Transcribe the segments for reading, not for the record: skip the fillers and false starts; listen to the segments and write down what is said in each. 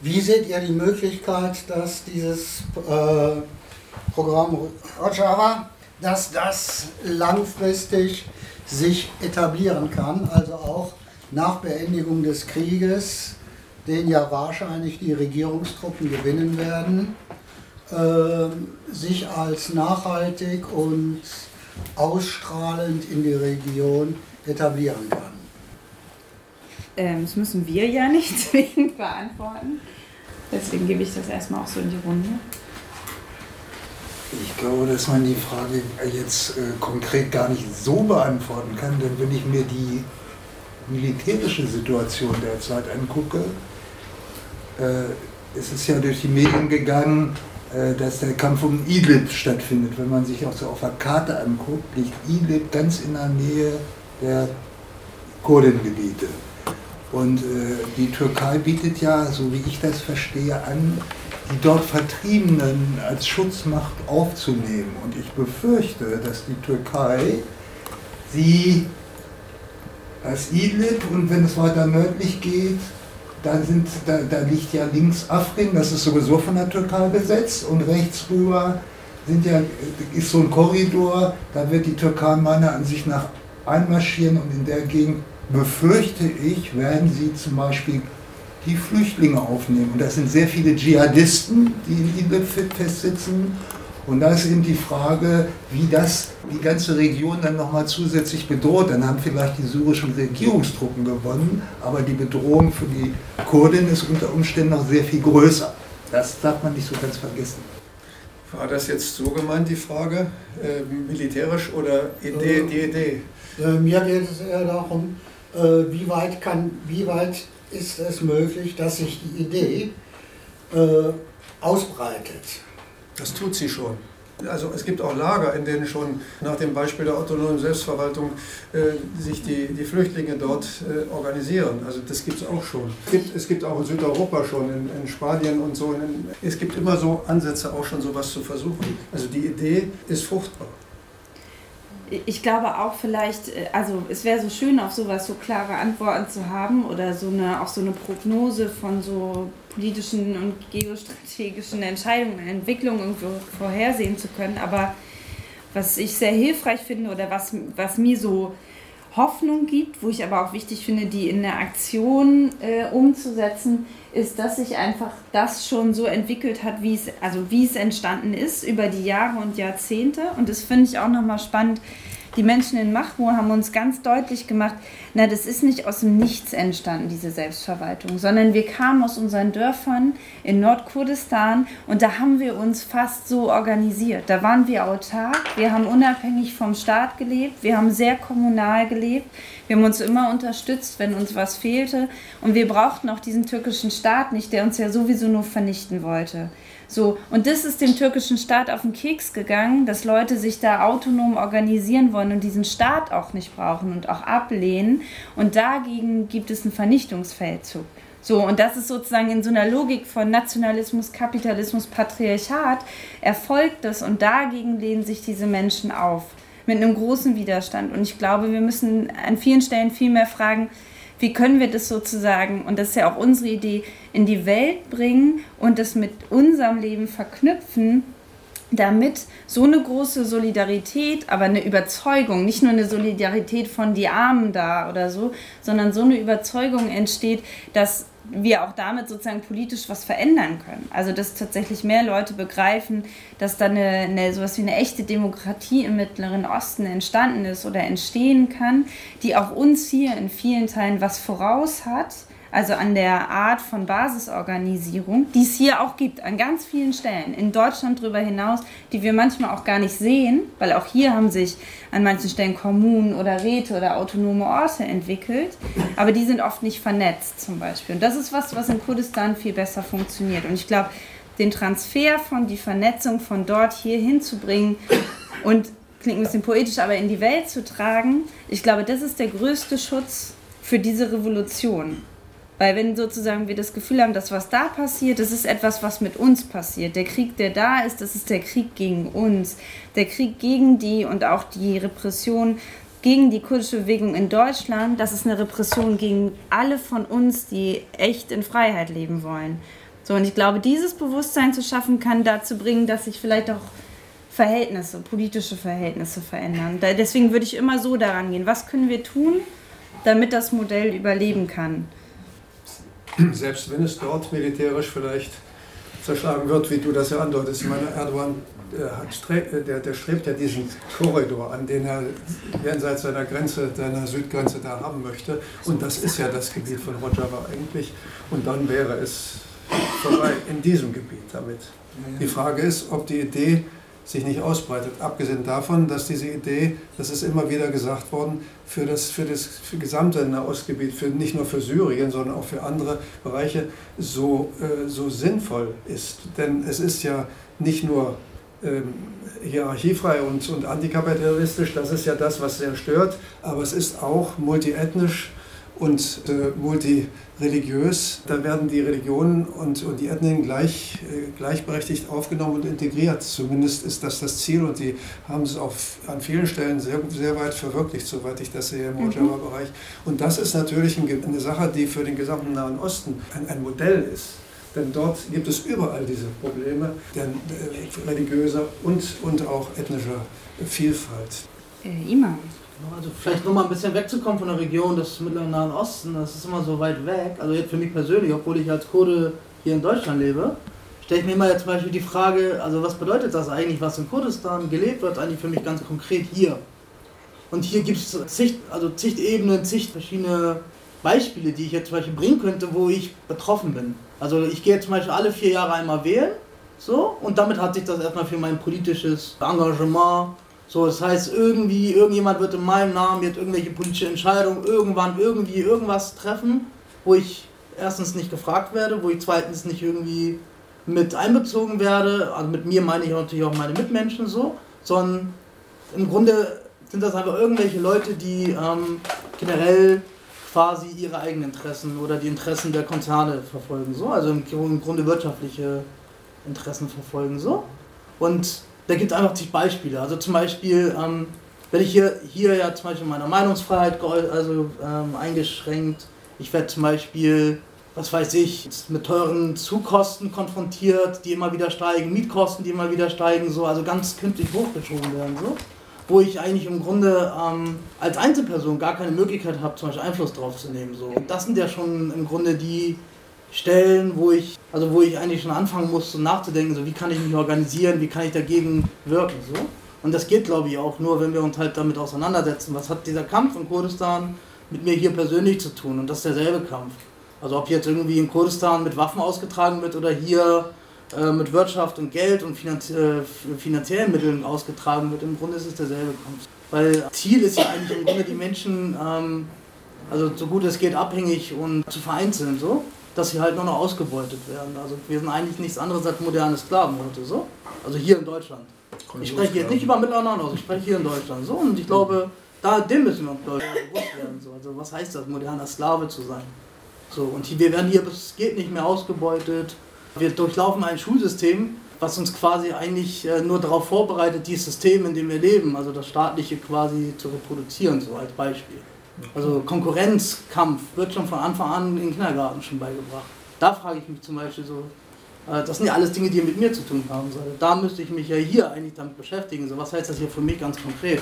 Wie seht ihr die Möglichkeit, dass dieses Programm Rojava, dass das langfristig sich etablieren kann, also auch nach Beendigung des Krieges, den ja wahrscheinlich die Regierungstruppen gewinnen werden, sich als nachhaltig und ausstrahlend in die Region etablieren kann? Das müssen wir ja nicht zwingend beantworten. Deswegen gebe ich das erstmal auch so in die Runde. Ich glaube, dass man die Frage jetzt konkret gar nicht so beantworten kann, denn wenn ich mir die militärische Situation derzeit angucke, es ist ja durch die Medien gegangen, dass der Kampf um Idlib stattfindet. Wenn man sich auch so auf der Karte anguckt, liegt Idlib ganz in der Nähe der Kurdengebiete. Und die Türkei bietet ja, so wie ich das verstehe, an, die dort Vertriebenen als Schutzmacht aufzunehmen. Und ich befürchte, dass die Türkei sie als Idlib, und wenn es weiter nördlich geht, da liegt ja links Afrin, das ist sowieso von der Türkei besetzt, und rechts rüber ist so ein Korridor, da wird die Türkei meiner Ansicht nach einmarschieren, und in der Gegend, befürchte ich, werden sie zum Beispiel die Flüchtlinge aufnehmen. Und das sind sehr viele Dschihadisten, die in Idlib festsitzen. Und da ist eben die Frage, wie das die ganze Region dann nochmal zusätzlich bedroht. Dann haben vielleicht die syrischen Regierungstruppen gewonnen, aber die Bedrohung für die Kurden ist unter Umständen noch sehr viel größer. Das darf man nicht so ganz vergessen. War das jetzt so gemeint, die Frage, militärisch oder die Idee? Mir geht es eher darum, wie weit ist es möglich, dass sich die Idee ausbreitet. Das tut sie schon. Also es gibt auch Lager, in denen schon nach dem Beispiel der autonomen Selbstverwaltung sich die Flüchtlinge dort organisieren. Also das gibt es auch schon. Es gibt auch in Südeuropa schon, in Spanien und so. Es gibt immer so Ansätze, auch schon sowas zu versuchen. Also die Idee ist fruchtbar. Ich glaube auch vielleicht, also es wäre so schön, auf sowas so klare Antworten zu haben oder auch so eine Prognose von so politischen und geostrategischen Entscheidungen, Entwicklungen irgendwo vorhersehen zu können. Aber was ich sehr hilfreich finde oder was mir so Hoffnung gibt, wo ich aber auch wichtig finde, die in der Aktion umzusetzen, ist, dass sich einfach das schon so entwickelt hat, wie es entstanden ist über die Jahre und Jahrzehnte. Und das finde ich auch nochmal spannend. Die Menschen in Mahmur haben uns ganz deutlich gemacht, das ist nicht aus dem Nichts entstanden, diese Selbstverwaltung, sondern wir kamen aus unseren Dörfern in Nordkurdistan und da haben wir uns fast so organisiert. Da waren wir autark, wir haben unabhängig vom Staat gelebt, wir haben sehr kommunal gelebt, wir haben uns immer unterstützt, wenn uns was fehlte, und wir brauchten auch diesen türkischen Staat nicht, der uns ja sowieso nur vernichten wollte. So, und das ist dem türkischen Staat auf den Keks gegangen, dass Leute sich da autonom organisieren wollen und diesen Staat auch nicht brauchen und auch ablehnen. Und dagegen gibt es einen Vernichtungsfeldzug. So, und das ist sozusagen in so einer Logik von Nationalismus, Kapitalismus, Patriarchat erfolgt das, und dagegen lehnen sich diese Menschen auf mit einem großen Widerstand. Und ich glaube, wir müssen an vielen Stellen viel mehr fragen, wie können wir das sozusagen, und das ist ja auch unsere Idee, in die Welt bringen und das mit unserem Leben verknüpfen, damit so eine große Solidarität, aber eine Überzeugung, nicht nur eine Solidarität von die Armen da oder so, sondern so eine Überzeugung entsteht, dass wir auch damit sozusagen politisch was verändern können. Also dass tatsächlich mehr Leute begreifen, dass da sowas wie eine echte Demokratie im Mittleren Osten entstanden ist oder entstehen kann, die auch uns hier in vielen Teilen was voraus hat, also an der Art von Basisorganisierung, die es hier auch gibt, an ganz vielen Stellen, in Deutschland darüber hinaus, die wir manchmal auch gar nicht sehen, weil auch hier haben sich an manchen Stellen Kommunen oder Räte oder autonome Orte entwickelt, aber die sind oft nicht vernetzt zum Beispiel. Und das ist was in Kurdistan viel besser funktioniert. Und ich glaube, den Transfer die Vernetzung von dort hier hinzubringen und, klingt ein bisschen poetisch, aber in die Welt zu tragen, ich glaube, das ist der größte Schutz für diese Revolution. Weil wenn sozusagen wir das Gefühl haben, dass was da passiert, das ist etwas, was mit uns passiert. Der Krieg, der da ist, das ist der Krieg gegen uns. Der Krieg gegen die und auch die Repression gegen die kurdische Bewegung in Deutschland, das ist eine Repression gegen alle von uns, die echt in Freiheit leben wollen. So, und ich glaube, dieses Bewusstsein zu schaffen, kann dazu bringen, dass sich vielleicht auch politische Verhältnisse verändern. Deswegen würde ich immer so daran gehen. Was können wir tun, damit das Modell überleben kann? Selbst wenn es dort militärisch vielleicht zerschlagen wird, wie du das ja andeutest. Ich meine, Erdogan der strebt ja diesen Korridor an, den er jenseits seiner Grenze, seiner Südgrenze da haben möchte. Und das ist ja das Gebiet von Rojava eigentlich. Und dann wäre es vorbei in diesem Gebiet damit. Die Frage ist, ob die Idee sich nicht ausbreitet. Abgesehen davon, dass diese Idee, das ist immer wieder gesagt worden, für das gesamte Nahostgebiet, nicht nur für Syrien, sondern auch für andere Bereiche so sinnvoll ist. Denn es ist ja nicht nur hierarchiefrei und antikapitalistisch, das ist ja das, was sehr stört, aber es ist auch multiethnisch und multireligiös. Da werden die Religionen und die Ethnien gleichberechtigt aufgenommen und integriert. Zumindest ist das das Ziel und die haben es an vielen Stellen sehr, sehr weit verwirklicht, soweit ich das sehe im Rojava-Bereich. Und das ist natürlich eine Sache, die für den gesamten Nahen Osten ein Modell ist. Denn dort gibt es überall diese Probleme religiöser und auch ethnischer Vielfalt. Imam. Also vielleicht nochmal ein bisschen wegzukommen von der Region des Mittleren Nahen Osten, das ist immer so weit weg. Also jetzt für mich persönlich, obwohl ich als Kurde hier in Deutschland lebe, stelle ich mir immer jetzt zum Beispiel die Frage, also was bedeutet das eigentlich, was in Kurdistan gelebt wird, eigentlich für mich ganz konkret hier. Und hier gibt es zig Ebenen, zig verschiedene Beispiele, die ich jetzt zum Beispiel bringen könnte, wo ich betroffen bin. Also ich gehe zum Beispiel alle 4 Jahre einmal wählen, so, und damit hat sich das erstmal für mein politisches Engagement, so, das heißt, irgendjemand wird in meinem Namen jetzt irgendwelche politische Entscheidungen irgendwann irgendwas treffen, wo ich erstens nicht gefragt werde, wo ich zweitens nicht irgendwie mit einbezogen werde, also mit mir meine ich natürlich auch meine Mitmenschen so, sondern im Grunde sind das einfach irgendwelche Leute, die generell quasi ihre eigenen Interessen oder die Interessen der Konzerne verfolgen, so, also im Grunde wirtschaftliche Interessen verfolgen, so. Und da gibt es einfach zig Beispiele. Also zum Beispiel, wenn ich hier ja zum Beispiel meine Meinungsfreiheit eingeschränkt, ich werde zum Beispiel, was weiß ich, mit teuren Zugkosten konfrontiert, die immer wieder steigen, Mietkosten, die immer wieder steigen, so, also ganz künstlich hochgeschoben werden, so. Wo ich eigentlich im Grunde als Einzelperson gar keine Möglichkeit habe, zum Beispiel Einfluss drauf zu nehmen. So. Und das sind ja schon im Grunde die Stellen, wo ich eigentlich schon anfangen muss, so nachzudenken, so wie kann ich mich organisieren, wie kann ich dagegen wirken. So. Und das geht, glaube ich, auch nur, wenn wir uns halt damit auseinandersetzen, was hat dieser Kampf in Kurdistan mit mir hier persönlich zu tun. Und das ist derselbe Kampf. Also ob jetzt irgendwie in Kurdistan mit Waffen ausgetragen wird oder hier mit Wirtschaft und Geld und finanziellen Mitteln ausgetragen wird, im Grunde ist es derselbe Kampf. Weil Ziel ist ja eigentlich im Grunde die Menschen, also so gut es geht, abhängig und zu vereinzeln, so, dass sie halt nur noch ausgebeutet werden. Also wir sind eigentlich nichts anderes als moderne Sklaven heute, so. Also hier in Deutschland. Ich spreche jetzt nicht über Mittelland aus, ich spreche hier in Deutschland, so. Und ich glaube, dem müssen wir uns bewusst werden, so. Also was heißt das, moderner Sklave zu sein? So, und wir werden hier bis geht nicht mehr ausgebeutet. Wir durchlaufen ein Schulsystem, was uns quasi eigentlich nur darauf vorbereitet, dieses System, in dem wir leben, also das staatliche quasi zu reproduzieren, so als Beispiel. Also Konkurrenzkampf wird schon von Anfang an im Kindergarten schon beigebracht. Da frage ich mich zum Beispiel so, das sind ja alles Dinge, die mit mir zu tun haben. Also da müsste ich mich ja hier eigentlich damit beschäftigen. So, was heißt das hier für mich ganz konkret?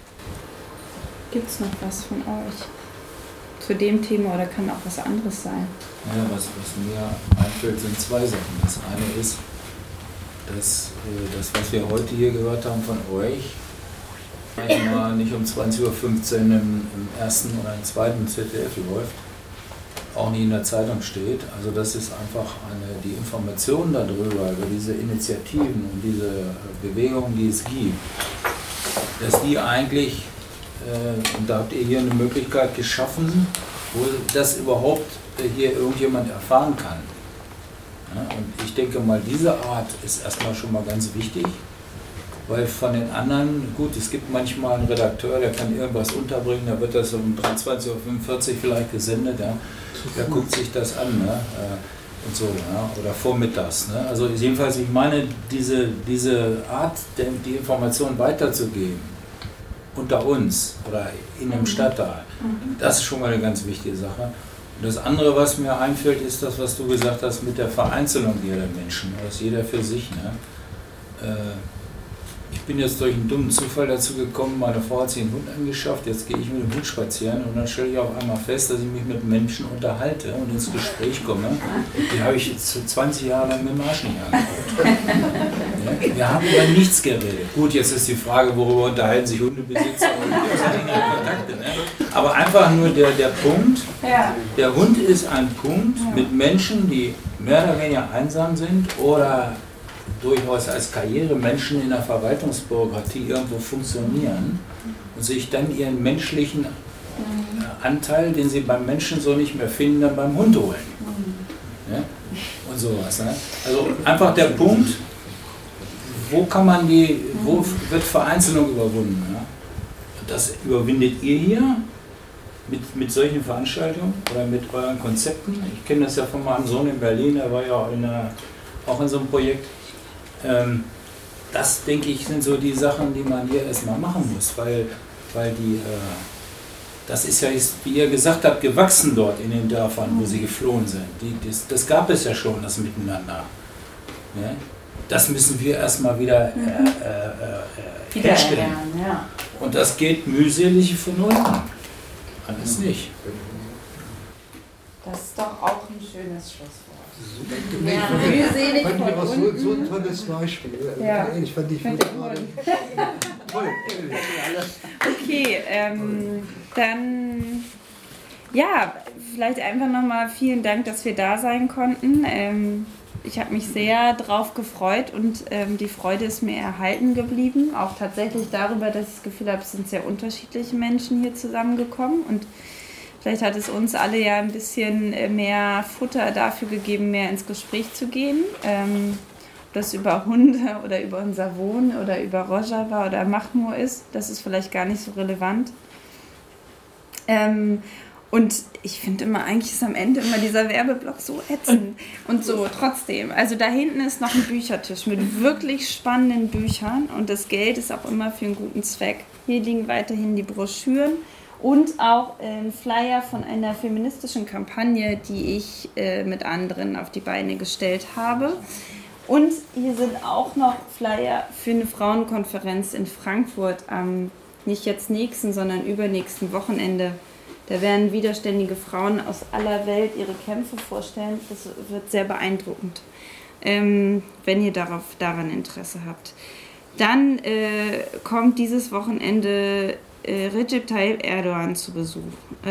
Gibt es noch was von euch zu dem Thema oder kann auch was anderes sein? Ja, was mir einfällt, sind 2 Sachen. Das eine ist, dass das, was wir heute hier gehört haben von euch, manchmal nicht um 20.15 Uhr im ersten oder im zweiten ZDF läuft, auch nicht in der Zeitung steht. Also das ist einfach die Information darüber, über diese Initiativen und diese Bewegungen, die es gibt, dass die eigentlich, und da habt ihr hier eine Möglichkeit geschaffen, wo das überhaupt hier irgendjemand erfahren kann. Ja, und ich denke mal, diese Art ist erstmal schon mal ganz wichtig, weil von den anderen, gut, es gibt manchmal einen Redakteur, der kann irgendwas unterbringen, da wird das um 23.45 Uhr vielleicht gesendet, ja. Der guckt sich das an, ne? Und so, ja, oder vormittags. Ne? Also jedenfalls, ich meine, diese Art, die Information weiterzugeben, unter uns oder in einem Stadtteil, das ist schon mal eine ganz wichtige Sache. Und das andere, was mir einfällt, ist das, was du gesagt hast mit der Vereinzelung jeder Menschen, dass jeder für sich. Ne? Ich bin jetzt durch einen dummen Zufall dazu gekommen, meine Frau hat sich einen Hund angeschafft, jetzt gehe ich mit dem Hund spazieren und dann stelle ich auf einmal fest, dass ich mich mit Menschen unterhalte und ins Gespräch komme. Die habe ich jetzt 20 Jahre lang mit dem Arsch nicht angeguckt. Ja? Wir haben über nichts geredet. Gut, jetzt ist die Frage, worüber unterhalten sich Hundebesitzer und Kontakte. Ne? Aber einfach nur der Punkt, der Hund ist ein Punkt mit Menschen, die mehr oder weniger einsam sind oder durchaus als Karrieremenschen in der Verwaltungsbürokratie irgendwo funktionieren und sich dann ihren menschlichen Anteil, den sie beim Menschen so nicht mehr finden, dann beim Hund holen. Ja? Und sowas. Ne? Also einfach der Punkt, wo wird Vereinzelung überwunden? Ja? Und das überwindet ihr hier mit solchen Veranstaltungen oder mit euren Konzepten. Ich kenne das ja von meinem Sohn in Berlin, der war ja auch in so einem Projekt. Das, denke ich, sind so die Sachen, die man hier erstmal machen muss, weil das ist ja, wie ihr gesagt habt, gewachsen dort in den Dörfern, wo sie geflohen sind. Das gab es ja schon, das Miteinander. Ja? Das müssen wir erstmal wieder herstellen. Ja. Und das geht mühselig von unten. Alles nicht. Das ist doch auch ein schönes Schlusswort. Mühselig von unten. So ein tolles Beispiel. Ja. Ich fand toll. Okay, dann ja, vielleicht einfach nochmal vielen Dank, dass wir da sein konnten. Ich habe mich sehr drauf gefreut und die Freude ist mir erhalten geblieben. Auch tatsächlich darüber, dass ich das Gefühl habe, es sind sehr unterschiedliche Menschen hier zusammengekommen und vielleicht hat es uns alle ja ein bisschen mehr Futter dafür gegeben, mehr ins Gespräch zu gehen. Ob das über Hunde oder über unser Wohn oder über Rojava oder Mahmur ist, das ist vielleicht gar nicht so relevant. Und ich finde immer, eigentlich ist am Ende immer dieser Werbeblock so ätzend. Und so trotzdem. Also da hinten ist noch ein Büchertisch mit wirklich spannenden Büchern und das Geld ist auch immer für einen guten Zweck. Hier liegen weiterhin die Broschüren. Und auch ein Flyer von einer feministischen Kampagne, die ich mit anderen auf die Beine gestellt habe. Und hier sind auch noch Flyer für eine Frauenkonferenz in Frankfurt am nicht jetzt nächsten, sondern übernächsten Wochenende. Da werden widerständige Frauen aus aller Welt ihre Kämpfe vorstellen. Das wird sehr beeindruckend, wenn ihr daran Interesse habt. Dann kommt dieses Wochenende Recep Tayyip Erdogan zu Besuch.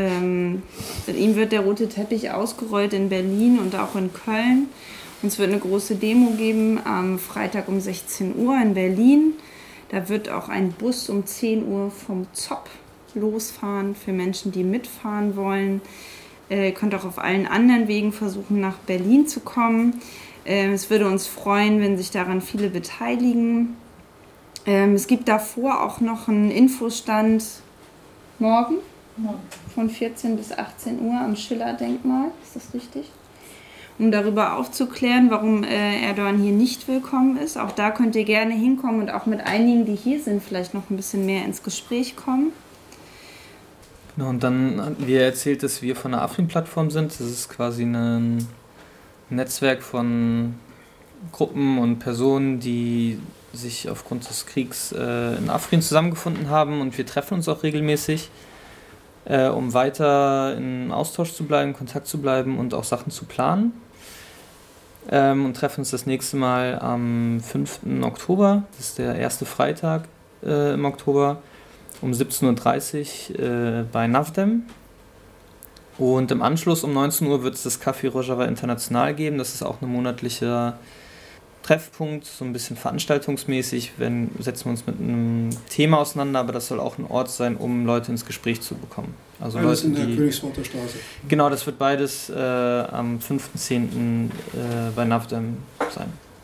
Mit ihm wird der rote Teppich ausgerollt in Berlin und auch in Köln. Und es wird eine große Demo geben am Freitag um 16 Uhr in Berlin. Da wird auch ein Bus um 10 Uhr vom ZOP losfahren für Menschen, die mitfahren wollen. Ihr könnt auch auf allen anderen Wegen versuchen, nach Berlin zu kommen. Es würde uns freuen, wenn sich daran viele beteiligen. Es gibt davor auch noch einen Infostand morgen von 14 bis 18 Uhr am Schiller-Denkmal. Ist das richtig? Um darüber aufzuklären, warum Erdogan hier nicht willkommen ist. Auch da könnt ihr gerne hinkommen und auch mit einigen, die hier sind, vielleicht noch ein bisschen mehr ins Gespräch kommen. Genau, und dann hatten wir erzählt, dass wir von der Afrin-Plattform sind. Das ist quasi ein Netzwerk von Gruppen und Personen, die sich aufgrund des Kriegs in Afrin zusammengefunden haben und wir treffen uns auch regelmäßig, um weiter in Austausch zu bleiben, in Kontakt zu bleiben und auch Sachen zu planen. Und treffen uns das nächste Mal am 5. Oktober, das ist der erste Freitag im Oktober, um 17.30 Uhr bei Navdem. Und im Anschluss um 19 Uhr wird es das Café Rojava International geben, das ist auch ein monatlicher Treffpunkt, so ein bisschen veranstaltungsmäßig, setzen wir uns mit einem Thema auseinander, aber das soll auch ein Ort sein, um Leute ins Gespräch zu bekommen. Also alles Leute, in der Königsworter Straße. Genau, das wird beides am 5.10. Bei Navdem sein.